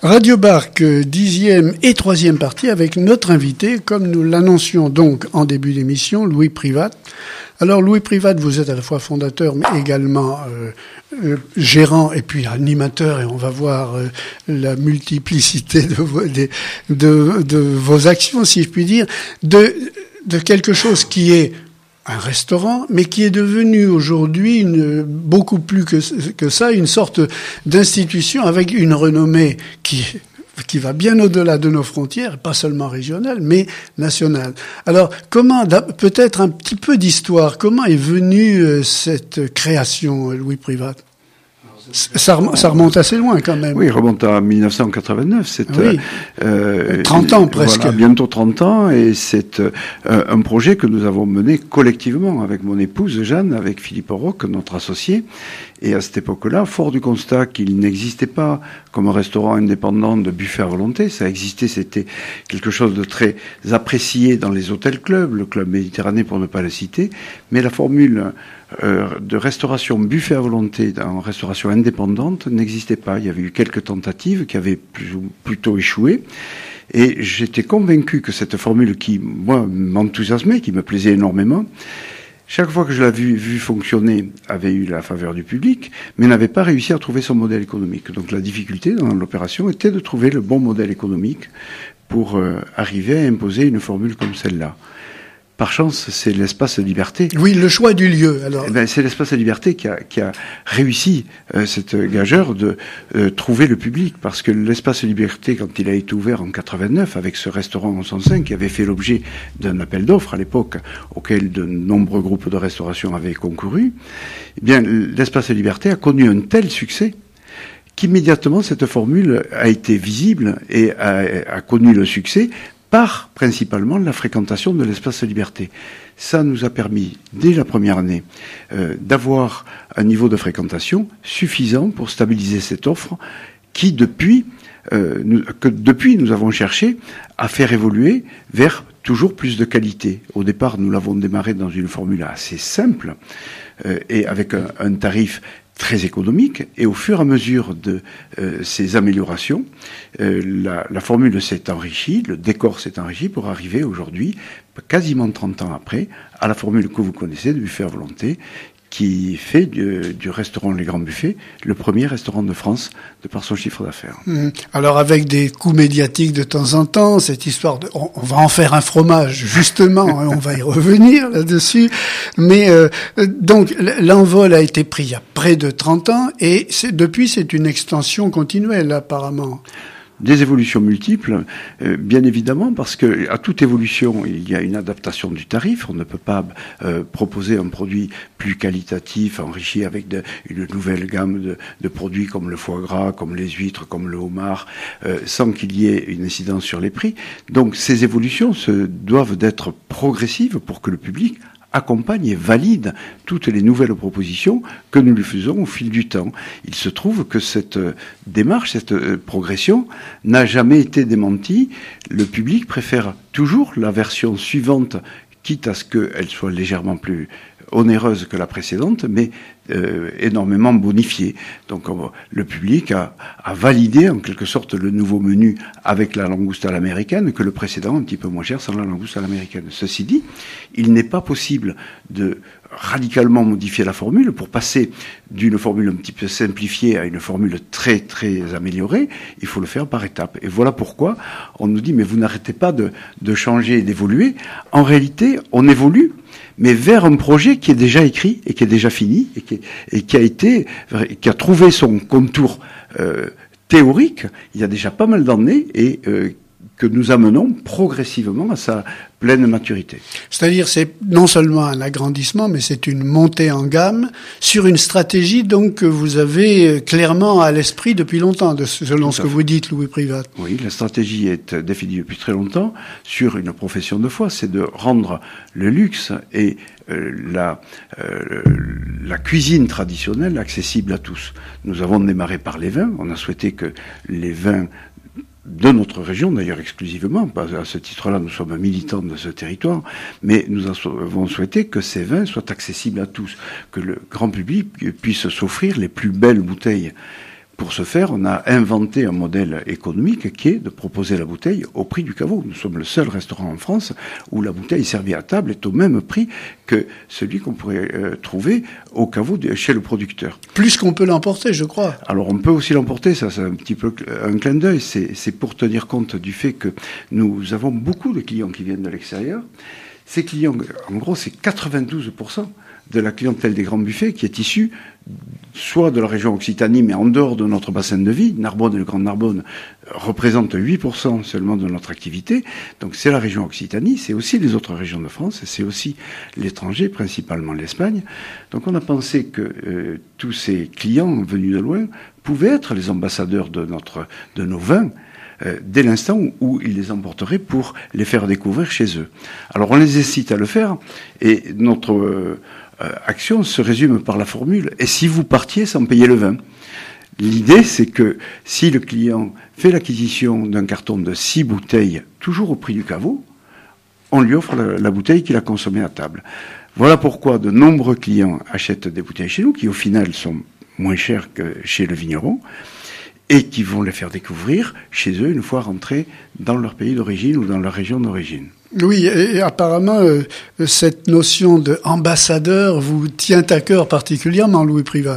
Radio Barque, 10e et 3e partie avec notre invité, comme nous l'annoncions donc en début d'émission, Louis Privat. Alors Louis Privat, vous êtes à la fois fondateur mais également gérant et puis animateur, et on va voir la multiplicité de vos actions, si je puis dire, de quelque chose qui est un restaurant, mais qui est devenu aujourd'hui beaucoup plus que ça, une sorte d'institution avec une renommée qui va bien au-delà de nos frontières, pas seulement régionales, mais nationales. Alors, peut-être un petit peu d'histoire, comment est venue cette création, Louis Privat ? Ça remonte assez loin quand même. Oui, il remonte à 1989. Oui. 30 ans presque. Voilà, bientôt 30 ans, et c'est un projet que nous avons mené collectivement avec mon épouse Jeanne, avec Philippe Roch, notre associé. Et à cette époque-là, fort du constat qu'il n'existait pas comme un restaurant indépendant de buffet à volonté, ça existait, c'était quelque chose de très apprécié dans les hôtels-clubs, le club Méditerranée pour ne pas le citer, mais la formule de restauration buffet à volonté en restauration indépendante n'existait pas. Il y avait eu quelques tentatives qui avaient plutôt échoué. Et j'étais convaincu que cette formule qui, moi, m'enthousiasmait, qui me plaisait énormément, chaque fois que je l'avais vu fonctionner, avait eu la faveur du public, mais n'avait pas réussi à trouver son modèle économique. Donc la difficulté dans l'opération était de trouver le bon modèle économique pour arriver à imposer une formule comme celle-là. Par chance, c'est l'Espace Liberté. Oui, le choix du lieu, alors. C'est l'Espace Liberté qui a réussi, cette gageure, de trouver le public. Parce que l'Espace Liberté, quand il a été ouvert en 89, avec ce restaurant en 105, qui avait fait l'objet d'un appel d'offres à l'époque, auquel de nombreux groupes de restauration avaient concouru, eh bien, l'Espace Liberté a connu un tel succès qu'immédiatement, cette formule a été visible et a connu le succès par principalement la fréquentation de l'Espace Liberté. Ça nous a permis, dès la première année, d'avoir un niveau de fréquentation suffisant pour stabiliser cette offre qui, depuis, nous avons cherché à faire évoluer vers toujours plus de qualité. Au départ, nous l'avons démarré dans une formule assez simple et avec un tarif très économique, et au fur et à mesure de ces améliorations, la formule s'est enrichie, le décor s'est enrichi pour arriver aujourd'hui, quasiment 30 ans après, à la formule que vous connaissez de buffet à volonté, qui fait du restaurant Les Grands Buffets le premier restaurant de France de par son chiffre d'affaires. Alors avec des coups médiatiques de temps en temps, cette histoire on va en faire un fromage justement, on va y revenir là-dessus, mais donc l'envol a été pris il y a près de 30 ans et depuis c'est une extension continuelle apparemment. Des évolutions multiples, bien évidemment, parce que à toute évolution, il y a une adaptation du tarif. On ne peut pas proposer un produit plus qualitatif, enrichi avec une nouvelle gamme de produits comme le foie gras, comme les huîtres, comme le homard, sans qu'il y ait une incidence sur les prix. Donc ces évolutions doivent d'être progressives pour que le public accompagne et valide toutes les nouvelles propositions que nous lui faisons au fil du temps. Il se trouve que cette démarche, cette progression n'a jamais été démentie. Le public préfère toujours la version suivante, quitte à ce qu'elle soit légèrement plus onéreuse que la précédente, mais énormément bonifiée. Donc le public a validé en quelque sorte le nouveau menu avec la langouste à l'américaine que le précédent, un petit peu moins cher, sans la langouste à l'américaine. Ceci dit, il n'est pas possible de radicalement modifier la formule pour passer d'une formule un petit peu simplifiée à une formule très très améliorée. Il faut le faire par étapes. Et voilà pourquoi on nous dit mais vous n'arrêtez pas de changer et d'évoluer. En réalité, on évolue, mais vers un projet qui est déjà écrit et qui est déjà fini et qui a trouvé son contour théorique il y a déjà pas mal d'années et que nous amenons progressivement à sa pleine maturité. C'est-à-dire, c'est non seulement un agrandissement, mais c'est une montée en gamme sur une stratégie donc que vous avez clairement à l'esprit depuis longtemps, selon ce que vous dites, Louis Privat. Oui, la stratégie est définie depuis très longtemps sur une profession de foi, c'est de rendre le luxe et la cuisine traditionnelle accessible à tous. Nous avons démarré par les vins, on a souhaité que les vins de notre région, d'ailleurs exclusivement, à ce titre-là nous sommes militants de ce territoire, mais nous avons souhaité que ces vins soient accessibles à tous, que le grand public puisse s'offrir les plus belles bouteilles pour ce faire, on a inventé un modèle économique qui est de proposer la bouteille au prix du caveau. Nous sommes le seul restaurant en France où la bouteille servie à table est au même prix que celui qu'on pourrait trouver au caveau chez le producteur. Plus qu'on peut l'emporter, je crois. Alors on peut aussi l'emporter, ça c'est un petit peu un clin d'œil, c'est pour tenir compte du fait que nous avons beaucoup de clients qui viennent de l'extérieur. Ces clients, en gros, c'est 92% de la clientèle des grands buffets qui est issue soit de la région Occitanie, mais en dehors de notre bassin de vie. Narbonne et le Grand Narbonne représentent 8% seulement de notre activité. Donc c'est la région Occitanie, c'est aussi les autres régions de France, et c'est aussi l'étranger, principalement l'Espagne. Donc on a pensé que tous ces clients venus de loin pouvaient être les ambassadeurs de nos vins, dès l'instant où ils les emporteraient pour les faire découvrir chez eux. Alors on les incite à le faire, et notre action se résume par la formule « Et si vous partiez sans payer le vin ?» L'idée, c'est que si le client fait l'acquisition d'un carton de 6 bouteilles, toujours au prix du caveau, on lui offre la bouteille qu'il a consommée à table. Voilà pourquoi de nombreux clients achètent des bouteilles chez nous, qui au final sont moins chères que chez le vigneron, et qui vont les faire découvrir chez eux une fois rentrés dans leur pays d'origine ou dans leur région d'origine. Oui, et apparemment, cette notion d'ambassadeur vous tient à cœur particulièrement, Louis Privat.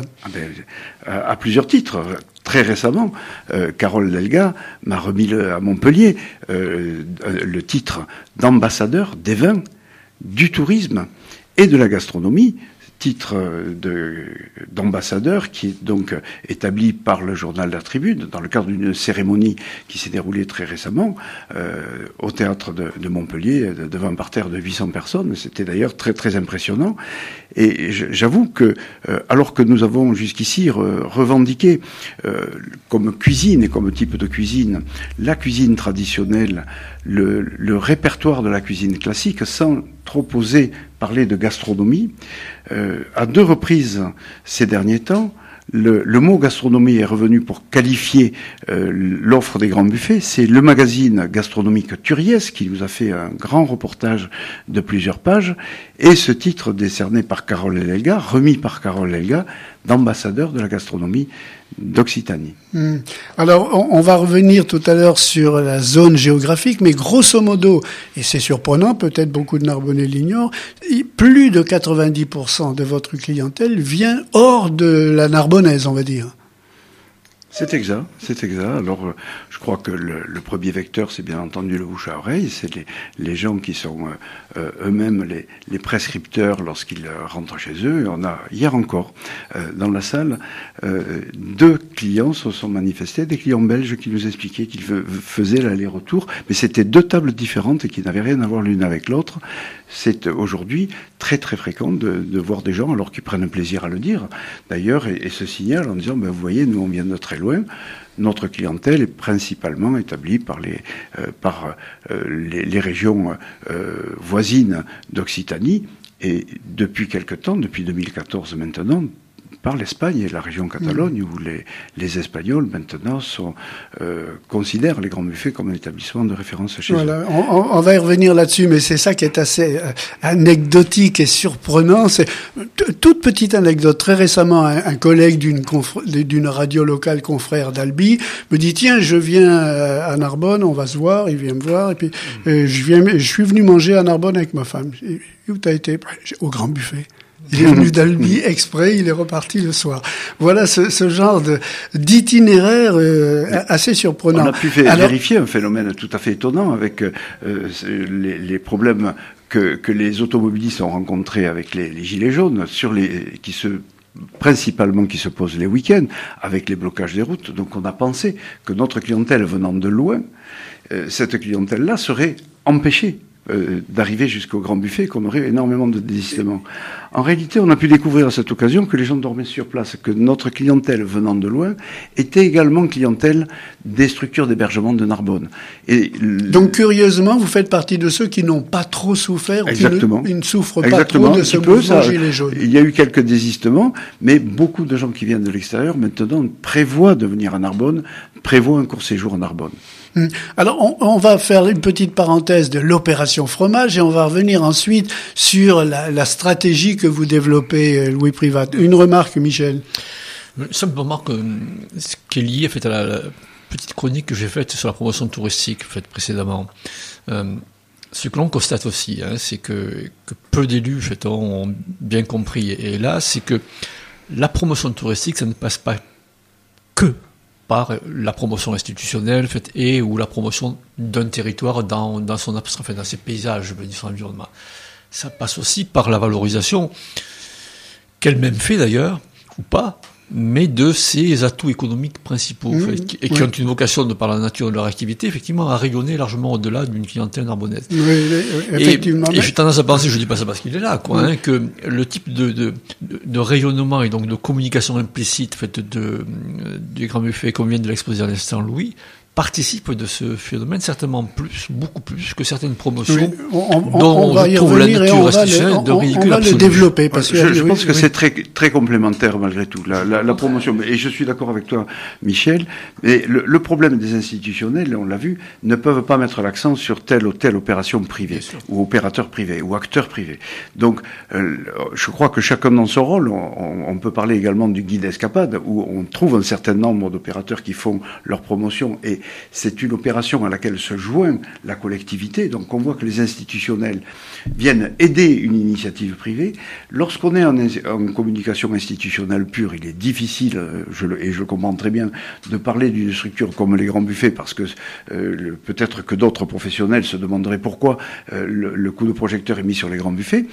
À plusieurs titres. Très récemment, Carole Delga m'a remis à Montpellier le titre d'ambassadeur des vins, du tourisme et de la gastronomie, titre d'ambassadeur qui est donc établi par le journal La Tribune dans le cadre d'une cérémonie qui s'est déroulée très récemment au théâtre de Montpellier devant un parterre de 800 personnes. C'était d'ailleurs très très impressionnant. Et j'avoue que alors que nous avons jusqu'ici revendiqué comme cuisine et comme type de cuisine la cuisine traditionnelle, le répertoire de la cuisine classique, sans trop oser parler de gastronomie, à 2 reprises ces derniers temps, le mot gastronomie est revenu pour qualifier l'offre des grands buffets. C'est le magazine gastronomique Turiès qui nous a fait un grand reportage de plusieurs pages, et ce titre décerné par Carole Delga, remis par Carole Delga, d'ambassadeur de la gastronomie d'Occitanie. Alors, on va revenir tout à l'heure sur la zone géographique, mais grosso modo, et c'est surprenant, peut-être beaucoup de Narbonnais l'ignorent, plus de 90% de votre clientèle vient hors de la narbonnaise, on va dire. C'est exact, c'est exact. Alors, je crois que le premier vecteur, c'est bien entendu le bouche à oreille. C'est les gens qui sont eux-mêmes les prescripteurs lorsqu'ils rentrent chez eux. Et on a, hier encore, dans la salle, 2 clients se sont manifestés, des clients belges qui nous expliquaient qu'ils faisaient l'aller-retour, mais c'était 2 tables différentes et qui n'avaient rien à voir l'une avec l'autre. C'est aujourd'hui très très fréquent de voir des gens, alors qu'ils prennent un plaisir à le dire, d'ailleurs, et se signalent en disant, vous voyez, nous on vient de très loin, notre clientèle est principalement établie par les régions voisines d'Occitanie, et depuis quelque temps, depuis 2014 maintenant, par l'Espagne et la région Catalogne, où les Espagnols, maintenant, considèrent les grands buffets comme un établissement de référence chez eux. On va y revenir là-dessus, mais c'est ça qui est assez anecdotique et surprenant. C'est toute petite anecdote. Très récemment, un collègue d'une radio locale confrère d'Albi me dit, tiens, je viens à Narbonne, on va se voir, il vient me voir, et puis je suis venu manger à Narbonne avec ma femme. Où t'as été? Au Grand Buffet. Il est venu d'Albi exprès, il est reparti le soir. Voilà ce genre d'itinéraire assez surprenant. On a pu vérifier un phénomène tout à fait étonnant avec les problèmes que les automobilistes ont rencontrés avec les gilets jaunes, principalement qui se posent les week-ends, avec les blocages des routes. Donc on a pensé que notre clientèle venant de loin, cette clientèle-là serait empêchée d'arriver jusqu'au Grand Buffet, qu'on aurait énormément de désistements. En réalité, on a pu découvrir à cette occasion que les gens dormaient sur place, que notre clientèle venant de loin était également clientèle des structures d'hébergement de Narbonne. Donc, curieusement, vous faites partie de ceux qui n'ont pas trop souffert, exactement, qui ne souffrent pas trop de ce mouvement gilet jaune. Il y a eu quelques désistements, mais beaucoup de gens qui viennent de l'extérieur, maintenant, prévoient de venir à Narbonne, prévoient un court séjour à Narbonne. Alors, on va faire une petite parenthèse de l'opération fromage et on va revenir ensuite sur la stratégie que vous développez, Louis Privat. Une remarque, Michel? Simplement que ce qui est lié à la petite chronique que j'ai faite sur la promotion touristique faite précédemment. Ce que l'on constate aussi, c'est que peu d'élus ont bien compris, et là, c'est que la promotion touristique, ça ne passe pas que par la promotion institutionnelle et ou la promotion d'un territoire dans son abstrait, dans ses paysages, dans son environnement. Ça passe aussi par la valorisation qu'elle-même fait d'ailleurs, ou pas, mais de ses atouts économiques principaux, et qui ont une vocation, de par la nature de leur activité, effectivement, à rayonner largement au-delà d'une clientèle narbonnaise. Oui, effectivement. Et j'ai tendance à penser, je dis pas ça parce qu'il est là, que le type de rayonnement et donc de communication implicite du Grand Buffet, comme vient de l'exposer à l'instant Louis, participe de ce phénomène certainement beaucoup plus que certaines promotions on va y revenir et on va le développer. Parce que je pense que c'est très, très complémentaire malgré tout, la promotion. Et je suis d'accord avec toi, Michel. Mais le problème des institutionnels, on l'a vu, ne peuvent pas mettre l'accent sur telle ou telle opération privée, ou opérateur privé, ou acteur privé. Donc, je crois que chacun dans son rôle, on peut parler également du guide escapade, où on trouve un certain nombre d'opérateurs qui font leur promotion, et c'est une opération à laquelle se joint la collectivité. Donc on voit que les institutionnels viennent aider une initiative privée. Lorsqu'on est en communication institutionnelle pure, il est difficile, et je le comprends très bien, de parler d'une structure comme les Grands Buffets, parce que peut-être que d'autres professionnels se demanderaient pourquoi le coup de projecteur est mis sur les Grands Buffets.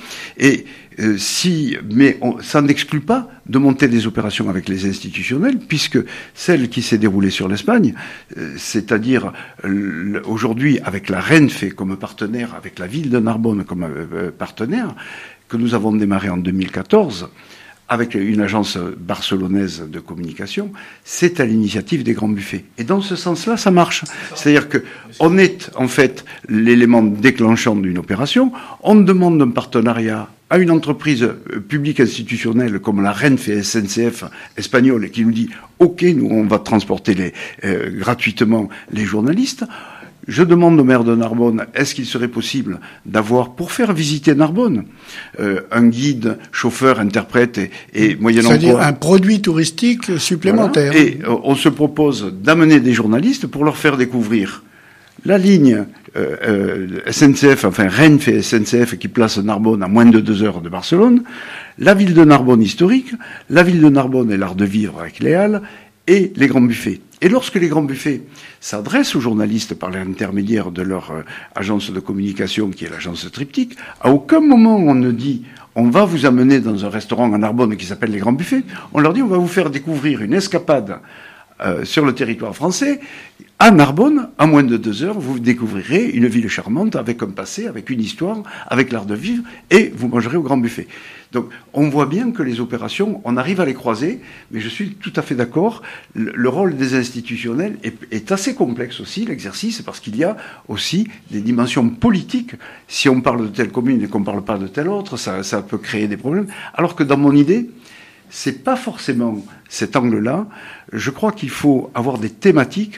Mais ça n'exclut pas de monter des opérations avec les institutionnels, puisque celle qui s'est déroulée sur l'Espagne, c'est-à-dire aujourd'hui avec la Renfe comme partenaire, avec la ville de Narbonne comme partenaire, que nous avons démarré en 2014, avec une agence barcelonaise de communication, c'est à l'initiative des Grands Buffets. Et dans ce sens-là, ça marche. C'est-à-dire que on est en fait l'élément déclenchant d'une opération, on demande un partenariat à une entreprise publique institutionnelle comme la Renfe et SNCF espagnole, qui nous dit « Ok, nous, on va transporter gratuitement les journalistes ». Je demande au maire de Narbonne, est-ce qu'il serait possible d'avoir, pour faire visiter Narbonne, un guide, chauffeur, interprète et moyennant quoi... C'est-à-dire un produit touristique supplémentaire. Voilà. Et on se propose d'amener des journalistes pour leur faire découvrir la ligne SNCF, enfin Renfe et SNCF qui place Narbonne à moins de 2 heures de Barcelone, la ville de Narbonne historique, la ville de Narbonne et l'art de vivre avec les Halles, et les Grands Buffets. Et lorsque les Grands Buffets s'adressent aux journalistes par l'intermédiaire de leur agence de communication, qui est l'agence Triptyque, à aucun moment on ne dit « on va vous amener dans un restaurant à Narbonne qui s'appelle les Grands Buffets », on leur dit « on va vous faire découvrir une escapade sur le territoire français, à Narbonne, à moins de 2 heures, vous découvrirez une ville charmante avec un passé, avec une histoire, avec l'art de vivre, et vous mangerez au Grand Buffet. » Donc, on voit bien que les opérations, on arrive à les croiser, mais je suis tout à fait d'accord, le rôle des institutionnels est assez complexe aussi, l'exercice, parce qu'il y a aussi des dimensions politiques. Si on parle de telle commune et qu'on ne parle pas de telle autre, ça peut créer des problèmes. Alors que dans mon idée, c'est pas forcément cet angle-là. Je crois qu'il faut avoir des thématiques.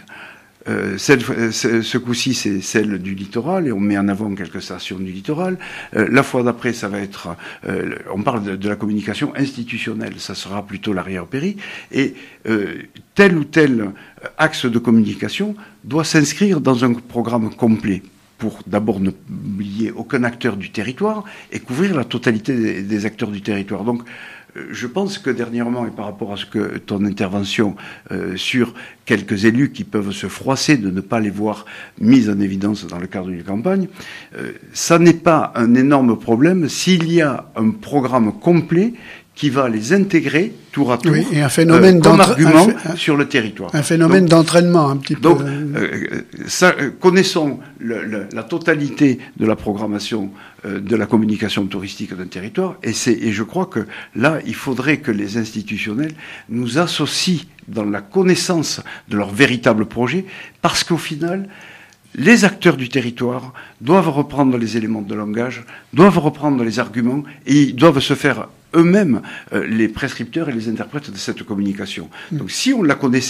Ce coup-ci, c'est celle du littoral, et on met en avant quelques stations du littoral. La fois d'après, ça va être... on parle de la communication institutionnelle, ça sera plutôt l'arrière-péri. Et tel ou tel axe de communication doit s'inscrire dans un programme complet, pour d'abord ne oublier aucun acteur du territoire et couvrir la totalité des acteurs du territoire. Donc, je pense que dernièrement, et par rapport à ce que ton intervention sur quelques élus qui peuvent se froisser de ne pas les voir mis en évidence dans le cadre d'une campagne, ça n'est pas un énorme problème s'il y a un programme complet qui va les intégrer tour à tour, oui, et un phénomène comme argument sur le territoire. Un phénomène d'entraînement un petit peu. Donc, connaissons la totalité de la programmation de la communication touristique d'un territoire, et je crois que là, il faudrait que les institutionnels nous associent dans la connaissance de leur véritable projet, parce qu'au final, les acteurs du territoire doivent reprendre les éléments de langage, doivent reprendre les arguments, et ils doivent se faire eux-mêmes les prescripteurs et les interprètes de cette communication. Donc si on la connaissait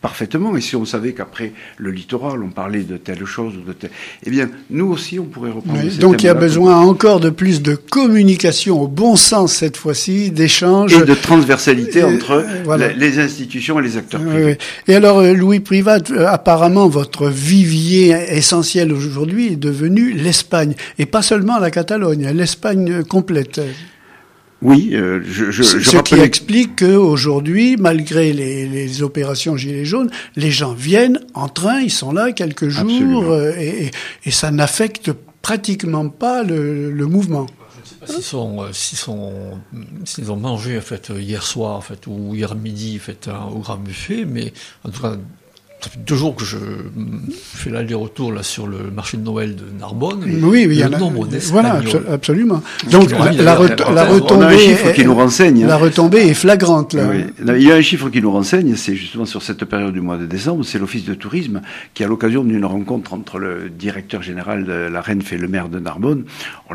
parfaitement. Et si on savait qu'après le littoral, on parlait de telle chose ou de telle... Eh bien, nous aussi, on pourrait reprendre ces donc il y a thèmes-là. besoin encore de plus de communication au bon sens cette fois-ci, d'échanges. Et de transversalité entre voilà. les institutions et les acteurs privés. Et alors, Louis Privat, apparemment, votre vivier essentiel aujourd'hui est devenu l'Espagne. Et pas seulement la Catalogne, l'Espagne complète. Oui, je ce qui explique qu'aujourd'hui, malgré les opérations Gilets jaunes, les gens viennent en train, ils sont là quelques jours, et ça n'affecte pratiquement pas le mouvement. Je ne sais pas s'ils ont mangé en fait hier soir en fait ou hier midi en fait au Grand Buffet, mais en tout cas ça fait 2 jours que je fais l'aller-retour là sur le marché de Noël de Narbonne. Oui, il y a le nombre d'Espagnols. Voilà, absolument. Donc la retombée, on a un chiffre qui nous renseigne. La retombée est flagrante là. Oui. Il y a un chiffre qui nous renseigne, c'est justement sur cette période du mois de décembre, c'est l'Office de tourisme qui, à l'occasion d'une rencontre entre le directeur général de la RENF et le maire de Narbonne,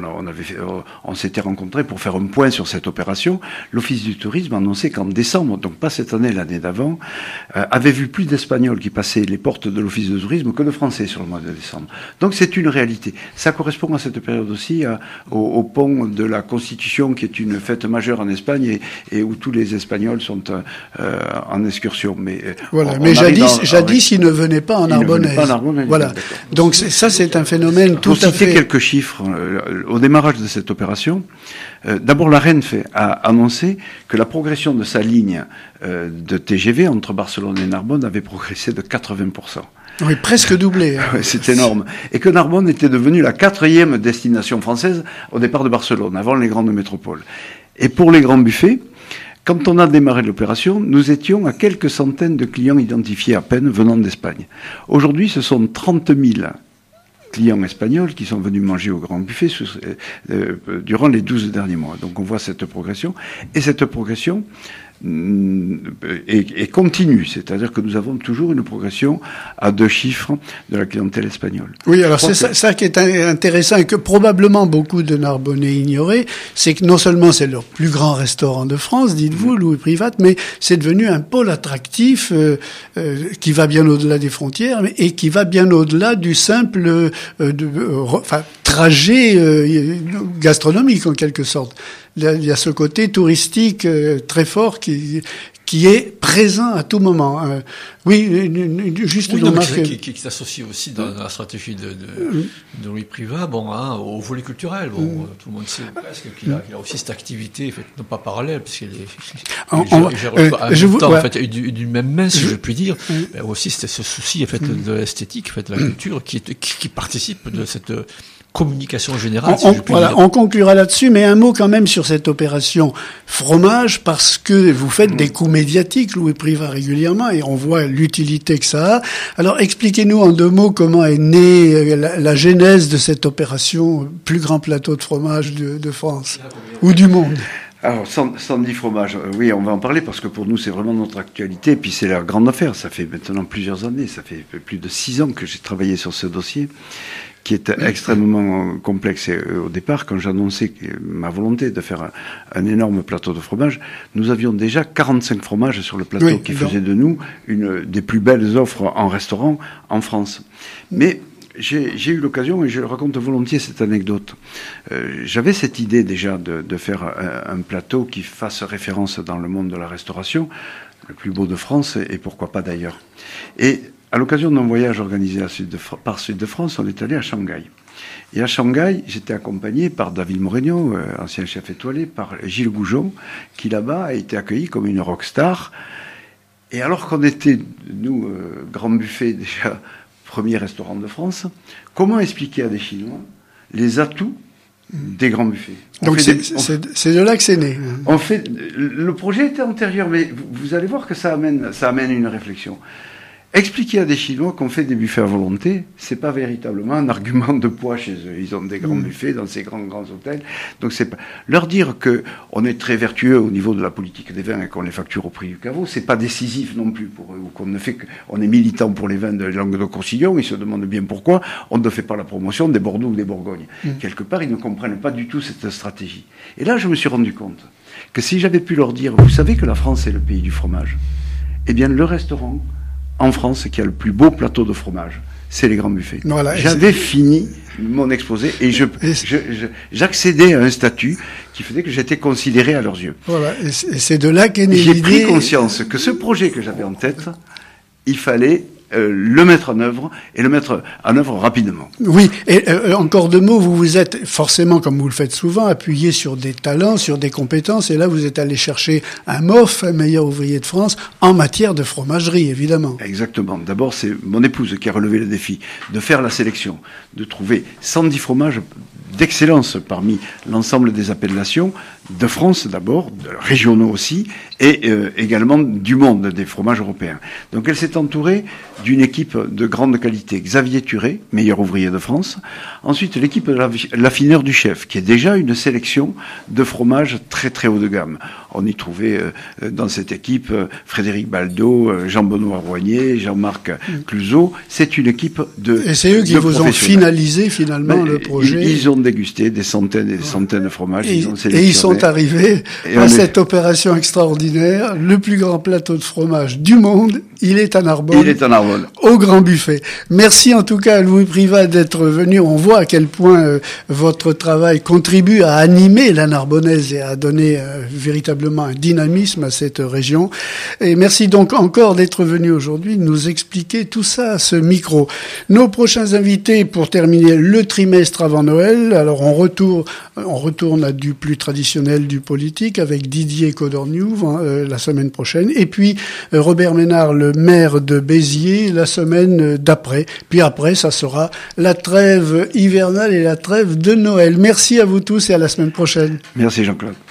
on s'était rencontrés pour faire un point sur cette opération. L'Office du tourisme annonçait qu'en décembre, donc pas cette année, l'année d'avant, avait vu plus d'Espagnols qui passer les portes de l'Office de tourisme que de Français sur le mois de décembre. Donc c'est une réalité. Ça correspond à cette période aussi au pont de la Constitution, qui est une fête majeure en Espagne et où tous les Espagnols sont en excursion. Mais voilà. Mais jadis, ils ne venaient pas en Narbonnaise. Voilà. Donc ça, c'est un phénomène tout à fait. Pour citer quelques chiffres, au démarrage de cette opération, d'abord la RENF a annoncé que la progression de sa ligne de TGV entre Barcelone et Narbonne avait progressé de 80%. Oui, presque doublé. Hein. Oui, c'est énorme. Et que Narbonne était devenue la 4e destination française au départ de Barcelone, avant les grandes métropoles. Et pour les grands buffets, quand on a démarré l'opération, nous étions à quelques centaines de clients identifiés à peine venant d'Espagne. Aujourd'hui, ce sont 30 000 clients espagnols qui sont venus manger au grand buffet durant les 12 derniers mois. Donc on voit cette progression. Et cette progression et continue, c'est-à-dire que nous avons toujours une progression à 2 chiffres de la clientèle espagnole. Oui, alors c'est ça qui est intéressant et que probablement beaucoup de Narbonnais ignoraient, c'est que non seulement c'est leur plus grand restaurant de France, dites-vous, Louis Privat, mais c'est devenu un pôle attractif qui va bien au-delà des frontières et qui va bien au-delà du simple trajet gastronomique en quelque sorte. Il y a ce côté touristique très fort qui est présent à tout moment. Oui, juste une remarque. Qui s'associe aussi dans la stratégie de Louis Privat, au volet culturel. Tout le monde sait presque qu'il a aussi cette activité, non pas parallèle, parce qu'il est d'une même main, si je puis dire. Mais aussi, c'était ce souci de l'esthétique, de la culture, qui participe de cette communication générale, si je puis dire. On conclura là-dessus, mais un mot quand même sur cette opération fromage, parce que vous faites des coups médiatiques, Louis Privat, régulièrement, et on voit l'utilité que ça a. Alors, expliquez-nous en 2 mots comment est née la genèse de cette opération plus grand plateau de fromage de France, ou du monde. Alors, Sandy Fromage, oui, on va en parler parce que pour nous, c'est vraiment notre actualité. Et puis, c'est la grande affaire. Ça fait maintenant plusieurs années. Ça fait plus de 6 ans que j'ai travaillé sur ce dossier, qui est extrêmement complexe. Et au départ, quand j'annonçais ma volonté de faire un énorme plateau de fromage, nous avions déjà 45 fromages sur le plateau qui faisaient de nous une des plus belles offres en restaurant en France. Mais j'ai eu l'occasion, et je raconte volontiers cette anecdote. J'avais cette idée déjà de faire un plateau qui fasse référence dans le monde de la restauration, le plus beau de France, et pourquoi pas d'ailleurs. Et à l'occasion d'un voyage organisé par Sud de France, on est allé à Shanghai. Et à Shanghai, j'étais accompagné par David Moreno, ancien chef étoilé, par Gilles Goujon, qui là-bas a été accueilli comme une rockstar. Et alors qu'on était, nous, Grand Buffet, déjà premier restaurant de France, comment expliquer à des Chinois les atouts des grands buffets? Donc c'est de là que c'est né. Le projet était antérieur, mais vous allez voir que ça amène une réflexion. Expliquer à des Chinois qu'on fait des buffets à volonté, c'est pas véritablement un argument de poids chez eux. Ils ont des grands buffets dans ces grands hôtels. Donc c'est pas leur dire que on est très vertueux au niveau de la politique des vins et qu'on les facture au prix du caveau, c'est pas décisif non plus pour eux. Ou on est militant pour les vins de Languedoc-Roussillon, ils se demandent bien pourquoi on ne fait pas la promotion des Bordeaux ou des Bourgognes. Quelque part, ils ne comprennent pas du tout cette stratégie. Et là, je me suis rendu compte que si j'avais pu leur dire, vous savez que la France est le pays du fromage, eh bien le restaurant en France qui a le plus beau plateau de fromage. C'est les Grands Buffets. Voilà, j'avais fini mon exposé et j'accédais à un statut qui faisait que j'étais considéré à leurs yeux. Voilà, et c'est de là qu'est née l'idée. J'ai pris conscience que ce projet que j'avais en tête, il fallait le mettre en œuvre et le mettre en œuvre rapidement. Oui, et encore deux mots, vous vous êtes forcément, comme vous le faites souvent, appuyé sur des talents, sur des compétences, et là vous êtes allé chercher un MOF, un meilleur ouvrier de France, en matière de fromagerie, évidemment. Exactement. D'abord, c'est mon épouse qui a relevé le défi de faire la sélection, de trouver 110 fromages d'excellence parmi l'ensemble des appellations de France d'abord, régionaux aussi, et également du monde, des fromages européens. Donc elle s'est entourée d'une équipe de grande qualité. Xavier Turé, meilleur ouvrier de France. Ensuite, l'équipe de l'affineur du chef, qui est déjà une sélection de fromages très très haut de gamme. On y trouvait dans cette équipe Frédéric Baldo, Jean-Benoît Roignet, Jean-Marc Cluzot. C'est une équipe de Et c'est eux qui vous ont finalisé finalement le projet. Ils ont dégusté des centaines et des centaines de fromages. Et ils sont arrivés à cette opération extraordinaire. Le plus grand plateau de fromage du monde, il est à Narbonne. Il est à Narbonne. Au Grand Buffet. Merci en tout cas à Louis Privat d'être venu. On voit à quel point votre travail contribue à animer la Narbonnaise et à donner véritablement un dynamisme à cette région. Et merci donc encore d'être venu aujourd'hui nous expliquer tout ça à ce micro. Nos prochains invités pour terminer le trimestre avant Noël. Alors on retourne à du plus traditionnel du politique avec Didier Codorniou la semaine prochaine. Et puis Robert Ménard, le maire de Béziers, la semaine d'après. Puis après, ça sera la trêve hivernale et la trêve de Noël. Merci à vous tous et à la semaine prochaine. Merci Jean-Claude.